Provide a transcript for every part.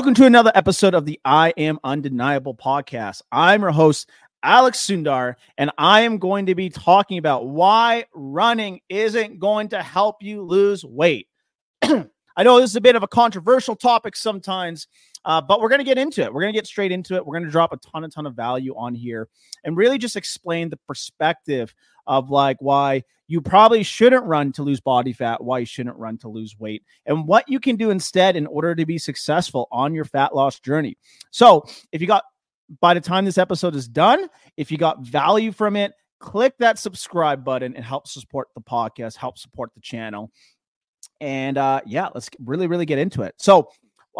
Welcome to another episode of the I Am Undeniable podcast. I'm your host, Alex Sundar, and I am going to be talking about why running isn't going to help you lose weight. I know this is a bit of a controversial topic sometimes, but we're going to get into it. We're going to get straight into it. We're going to drop a ton of value on here and really just explain the perspective of like why you probably shouldn't run to lose body fat, why you shouldn't run to lose weight, and what you can do instead in order to be successful on your fat loss journey. So by the time this episode is done, if you got value from it, click that subscribe button and help support the podcast, help support the channel. And let's really get into it. So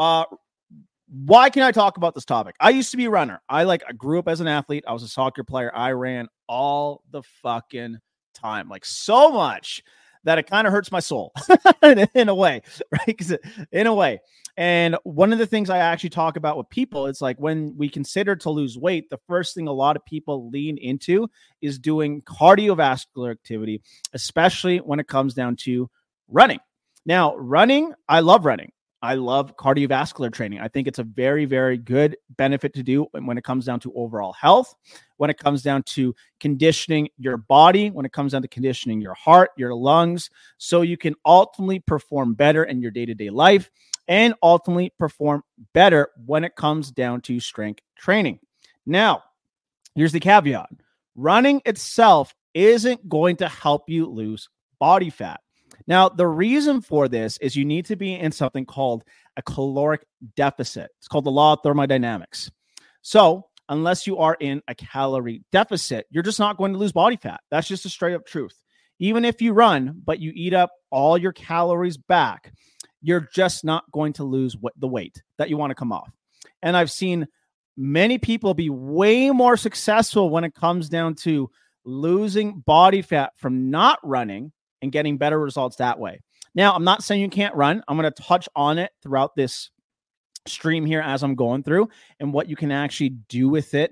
why can I talk about this topic? I used to be a runner. I grew up as an athlete. I was a soccer player. I ran all the fucking time, like so much that it kind of hurts my soul in a way, right? In a way. And one of the things I actually talk about with people, it's like when we consider to lose weight, the first thing a lot of people lean into is doing cardiovascular activity, especially when it comes down to running. Now, running, I love running. I love cardiovascular training. I think it's a very, very good benefit to do when it comes down to overall health, when it comes down to conditioning your body, when it comes down to conditioning your heart, your lungs, so you can ultimately perform better in your day-to-day life and ultimately perform better when it comes down to strength training. Now, here's the caveat. Running itself isn't going to help you lose body fat. Now, the reason for this is you need to be in something called a caloric deficit. It's called the law of thermodynamics. So unless you are in a calorie deficit, you're just not going to lose body fat. That's just a straight up truth. Even if you run, but you eat up all your calories back, you're just not going to lose the weight that you want to come off. And I've seen many people be way more successful when it comes down to losing body fat from not running and getting better results that way. Now, I'm not saying you can't run. I'm going to touch on it throughout this stream here as I'm going through and what you can actually do with it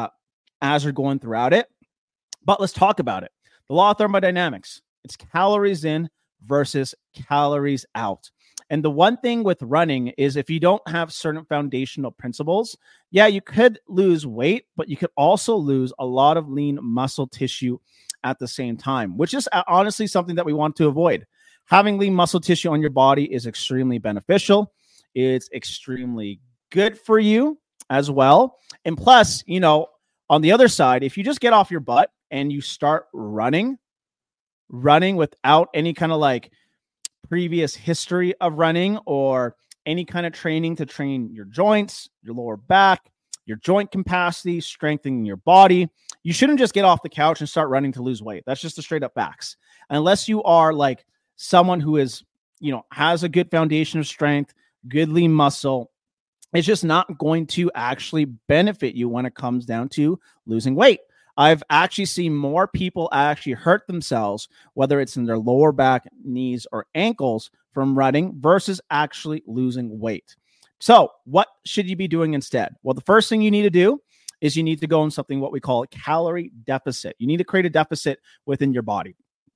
as you're going throughout it. But let's talk about it. The law of thermodynamics. It's calories in versus calories out. And the one thing with running is if you don't have certain foundational principles, yeah, you could lose weight, but you could also lose a lot of lean muscle tissue at the same time, which is honestly something that we want to avoid. Having lean muscle tissue on your body is extremely beneficial. It's extremely good for you as well. And plus, on the other side, if you just get off your butt and you start running without any kind of previous history of running or any kind of training to train your joints, your lower back, your joint capacity, strengthening your body, you shouldn't just get off the couch and start running to lose weight. That's just the straight up facts. Unless you are someone who is, has a good foundation of strength, good lean muscle, it's just not going to actually benefit you when it comes down to losing weight. I've actually seen more people actually hurt themselves, whether it's in their lower back, knees, or ankles from running versus actually losing weight. So what should you be doing instead? Well, the first thing you need to do is you need to go in something what we call a calorie deficit. You need to create a deficit within your body.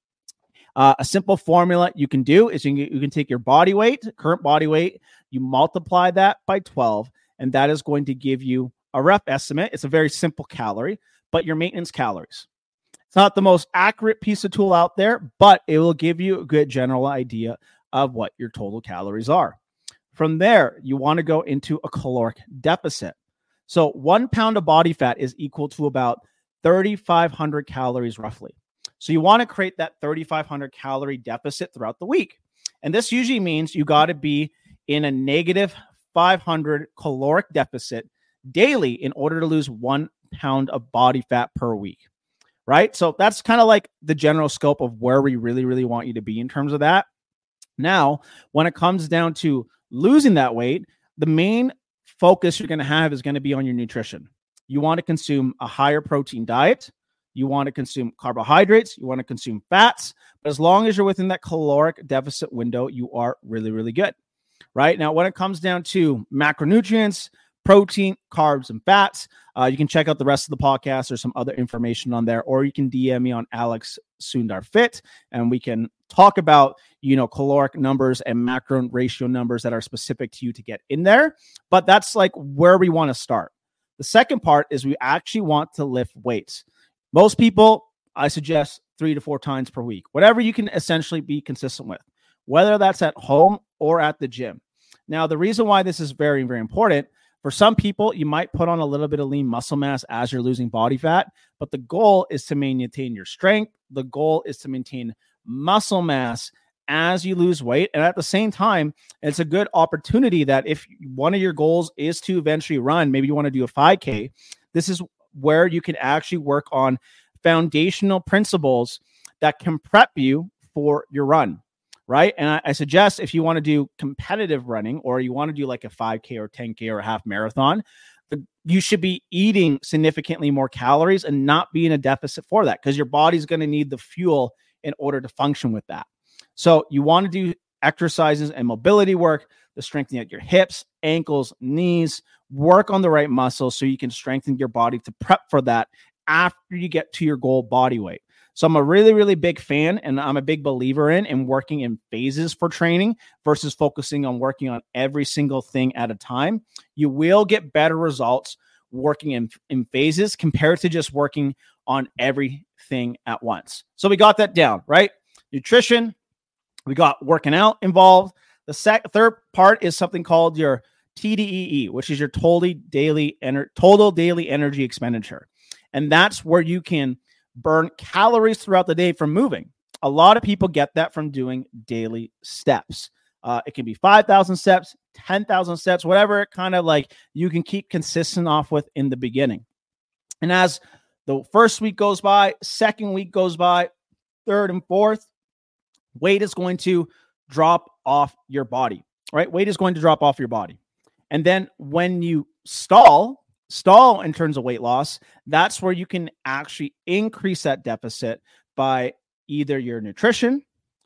A simple formula you can do is you can take your body weight, current body weight, you multiply that by 12, and that is going to give you a rough estimate. It's a very simple calorie, but your maintenance calories. It's not the most accurate piece of tool out there, but it will give you a good general idea of what your total calories are. From there, you want to go into a caloric deficit. So 1 pound of body fat is equal to about 3,500 calories roughly. So you want to create that 3,500 calorie deficit throughout the week. And this usually means you got to be in a negative 500 caloric deficit daily in order to lose 1 pound of body fat per week, right? So that's kind of like the general scope of where we really want you to be in terms of that. Now, when it comes down to losing that weight, the main focus you're going to have is going to be on your nutrition. You want to consume a higher protein diet. You want to consume carbohydrates. You want to consume fats. But as long as you're within that caloric deficit window, you are really good, right? Now, when it comes down to macronutrients, protein, carbs, and fats, you can check out the rest of the podcast. There's some other information on there, or you can DM me on Alex Sundar Fit, and we can talk about, caloric numbers and macro ratio numbers that are specific to you to get in there. But that's like where we want to start. The second part is we actually want to lift weights. Most people, I suggest 3 to 4 times per week, whatever you can essentially be consistent with, whether that's at home or at the gym. Now, the reason why this is very, very important, for some people, you might put on a little bit of lean muscle mass as you're losing body fat, but the goal is to maintain your strength. The goal is to maintain muscle mass as you lose weight. And at the same time, it's a good opportunity that if one of your goals is to eventually run, maybe you want to do a 5K, this is where you can actually work on foundational principles that can prep you for your run. Right. And I suggest if you want to do competitive running or you want to do like a 5K or 10K or a half marathon, you should be eating significantly more calories and not be in a deficit for that, because your body's going to need the fuel in order to function with that. So you want to do exercises and mobility work to strengthen out your hips, ankles, knees, work on the right muscles so you can strengthen your body to prep for that after you get to your goal body weight. So I'm a really, really big fan, and I'm a big believer in working in phases for training versus focusing on working on every single thing at a time. You will get better results working in phases compared to just working on everything at once. So we got that down, right? Nutrition, we got working out involved. The third part is something called your TDEE, which is your total daily energy expenditure. And that's where you can burn calories throughout the day from moving. A lot of people get that from doing daily steps. It can be 5,000 steps, 10,000 steps, whatever it kind of like you can keep consistent off with in the beginning. And as the first week goes by, second week goes by, third and fourth, weight is going to drop off your body, right? Weight is going to drop off your body. And then when you stall in terms of weight loss, that's where you can actually increase that deficit by either your nutrition,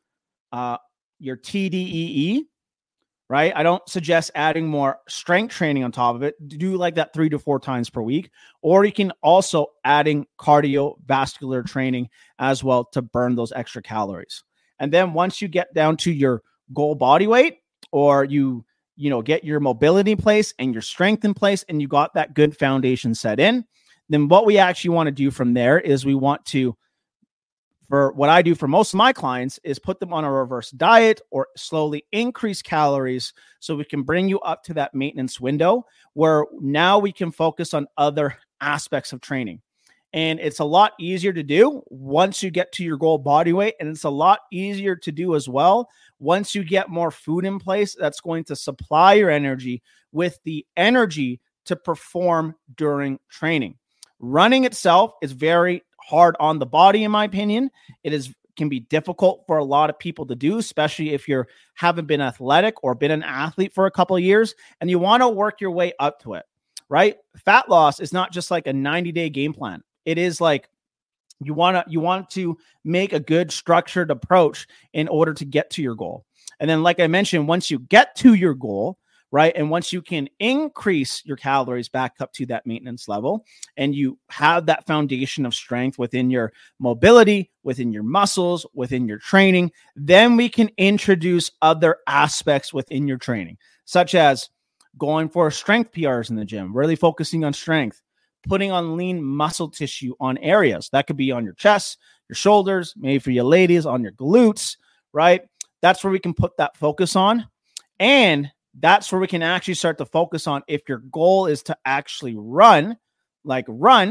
your TDEE, right? I don't suggest adding more strength training on top of it. Do like that 3 to 4 times per week, or you can also adding cardiovascular training as well to burn those extra calories. And then once you get down to your goal body weight, or you get your mobility in place and your strength in place, and you got that good foundation set in, then what we actually want to do from there is we want to, for what I do for most of my clients, is put them on a reverse diet or slowly increase calories so we can bring you up to that maintenance window where now we can focus on other aspects of training. And it's a lot easier to do once you get to your goal body weight. And it's a lot easier to do as well once you get more food in place that's going to supply your energy with the energy to perform during training. Running itself is very hard on the body, in my opinion. It can be difficult for a lot of people to do, especially if you haven't been athletic or been an athlete for a couple of years and you want to work your way up to it, right? Fat loss is not just like a 90-day game plan. It is like you want to make a good structured approach in order to get to your goal. And then, like I mentioned, once you get to your goal, right, and once you can increase your calories back up to that maintenance level, and you have that foundation of strength within your mobility, within your muscles, within your training, then we can introduce other aspects within your training, such as going for strength PRs in the gym, really focusing on strength, putting on lean muscle tissue on areas. That could be on your chest, your shoulders, maybe for you ladies, on your glutes, right? That's where we can put that focus on. And that's where we can actually start to focus on if your goal is to actually run, right,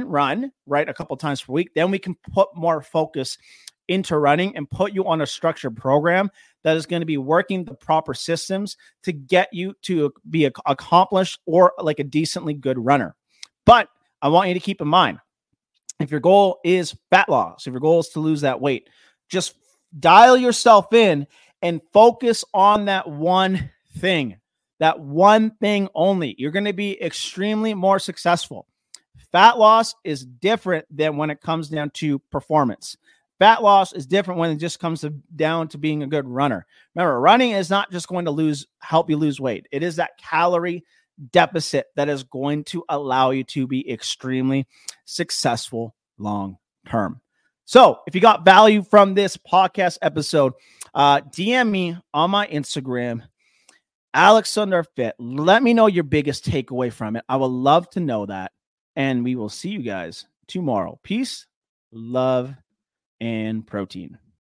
a couple times per week, then we can put more focus into running and put you on a structured program that is going to be working the proper systems to get you to be accomplished or like a decently good runner. But I want you to keep in mind, if your goal is fat loss, if your goal is to lose that weight, just dial yourself in and focus on that one thing only. You're going to be extremely more successful. Fat loss is different than when it comes down to performance. Fat loss is different when it just comes down to being a good runner. Remember, running is not just going to help you lose weight. It is that calorie deficit that is going to allow you to be extremely successful long term. So if you got value from this podcast episode, DM me on my Instagram, Alex Sundar Fit. Let me know your biggest takeaway from it. I would love to know that. And we will see you guys tomorrow. Peace, love, and protein.